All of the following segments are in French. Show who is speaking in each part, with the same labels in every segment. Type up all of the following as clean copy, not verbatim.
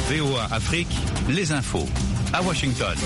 Speaker 1: VOA Afrique, les infos. À Washington.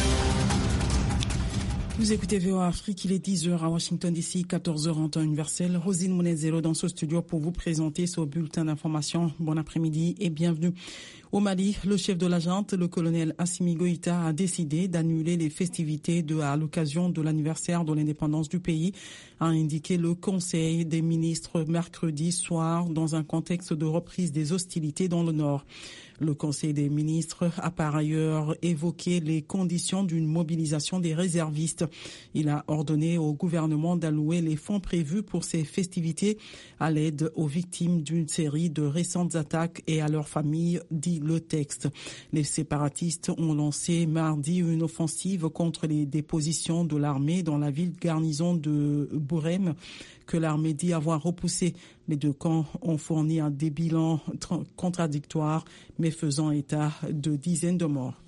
Speaker 2: Vous écoutez VOA Afrique, il est 10h à Washington DC, 14h en temps universel. Rosine Monezero dans ce studio pour vous présenter ce bulletin d'information. Bon après-midi et bienvenue. Au Mali, le chef de la junte, le colonel Assimi Goïta, a décidé d'annuler les festivités à l'occasion de l'anniversaire de l'indépendance du pays, a indiqué le Conseil des ministres mercredi soir dans un contexte de reprise des hostilités dans le nord. Le Conseil des ministres a par ailleurs évoqué les conditions d'une mobilisation des réservistes. Il a ordonné au gouvernement d'allouer les fonds prévus pour ces festivités à l'aide aux victimes d'une série de récentes attaques et à leurs familles, dit le texte. Les séparatistes ont lancé mardi une offensive contre les dépositions de l'armée dans la ville garnison de Bourem, que l'armée dit avoir repoussé. Les deux camps ont fourni des bilans contradictoires, mais faisant état de dizaines de morts.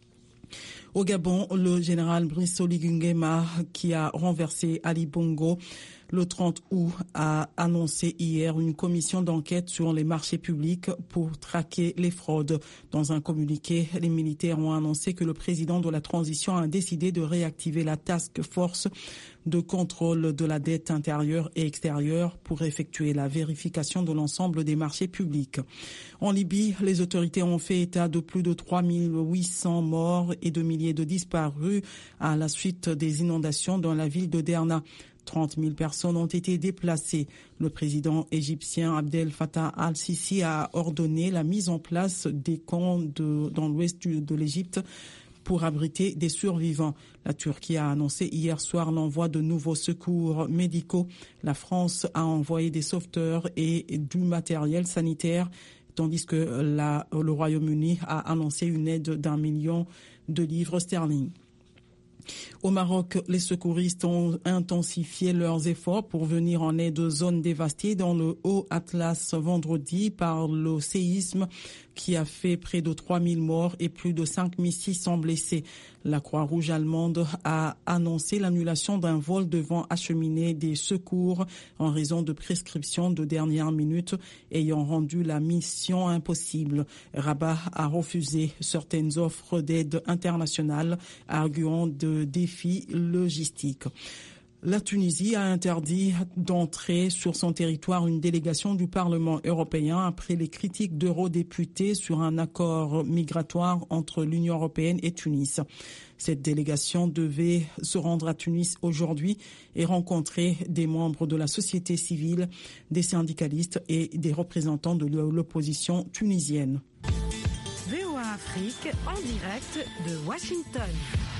Speaker 2: Au Gabon, le général Brice Oligui Nguema, qui a renversé Ali Bongo le 30 août, a annoncé hier une commission d'enquête sur les marchés publics pour traquer les fraudes. Dans un communiqué, les militaires ont annoncé que le président de la transition a décidé de réactiver la task force de contrôle de la dette intérieure et extérieure pour effectuer la vérification de l'ensemble des marchés publics. En Libye, les autorités ont fait état de plus de 3800 morts et de milliers de disparus à la suite des inondations dans la ville de Derna. 30 000 personnes ont été déplacées. Le président égyptien Abdel Fattah al-Sisi a ordonné la mise en place des camps dans l'ouest de l'Égypte pour abriter des survivants. La Turquie a annoncé hier soir l'envoi de nouveaux secours médicaux. La France a envoyé des sauveteurs et du matériel sanitaire, tandis que le Royaume-Uni a annoncé une aide d'1 million de livres sterling. Au Maroc, les secouristes ont intensifié leurs efforts pour venir en aide aux zones dévastées dans le Haut-Atlas vendredi par le séisme qui a fait près de 3000 morts et plus de 5600 blessés. La Croix-Rouge allemande a annoncé l'annulation d'un vol devant acheminer des secours en raison de prescriptions de dernière minute ayant rendu la mission impossible. Rabat a refusé certaines offres d'aide internationale, arguant de défis logistiques. La Tunisie a interdit d'entrer sur son territoire une délégation du Parlement européen après les critiques d'eurodéputés sur un accord migratoire entre l'Union européenne et Tunis. Cette délégation devait se rendre à Tunis aujourd'hui et rencontrer des membres de la société civile, des syndicalistes et des représentants de l'opposition tunisienne.
Speaker 3: VOA Afrique en direct de Washington.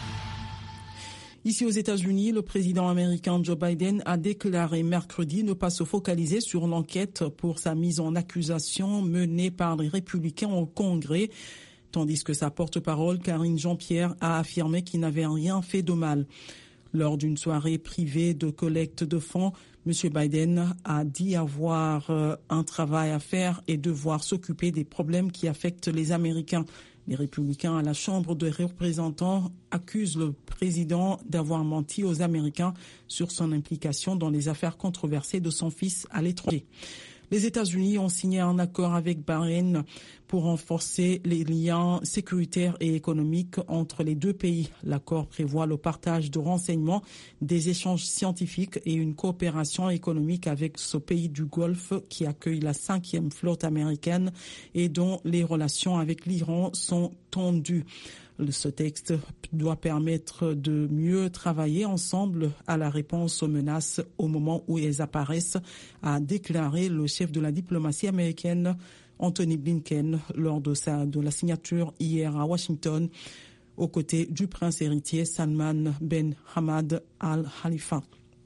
Speaker 2: Ici aux États-Unis, le président américain Joe Biden a déclaré mercredi ne pas se focaliser sur l'enquête pour sa mise en accusation menée par les républicains au Congrès, tandis que sa porte-parole Karine Jean-Pierre a affirmé qu'il n'avait rien fait de mal. Lors d'une soirée privée de collecte de fonds, M. Biden a dit avoir un travail à faire et devoir s'occuper des problèmes qui affectent les Américains. Les républicains à la Chambre des représentants accusent le président d'avoir menti aux Américains sur son implication dans les affaires controversées de son fils à l'étranger. Les États-Unis ont signé un accord avec Bahreïn pour renforcer les liens sécuritaires et économiques entre les deux pays. L'accord prévoit le partage de renseignements, des échanges scientifiques et une coopération économique avec ce pays du Golfe qui accueille la 5e flotte américaine et dont les relations avec l'Iran sont tendues. Ce texte doit permettre de mieux travailler ensemble à la réponse aux menaces au moment où elles apparaissent, a déclaré le chef de la diplomatie américaine Anthony Blinken lors de la signature hier à Washington aux côtés du prince héritier Salman Ben Hamad Al Khalifa.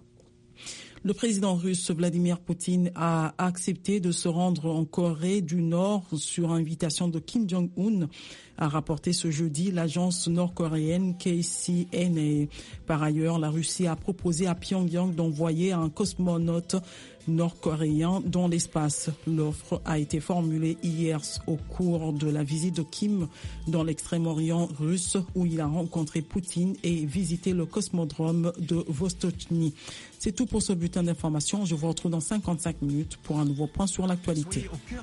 Speaker 2: Le président russe Vladimir Poutine a accepté de se rendre en Corée du Nord sur invitation de Kim Jong-un, a rapporté ce jeudi l'agence nord-coréenne KCNA. Par ailleurs, la Russie a proposé à Pyongyang d'envoyer un cosmonaute nord-coréen dans l'espace. L'offre a été formulée hier au cours de la visite de Kim dans l'extrême-orient russe où il a rencontré Poutine et visité le cosmodrome de Vostochny. C'est tout pour ce bulletin d'information. Je vous retrouve dans 55 minutes pour un nouveau point sur l'actualité.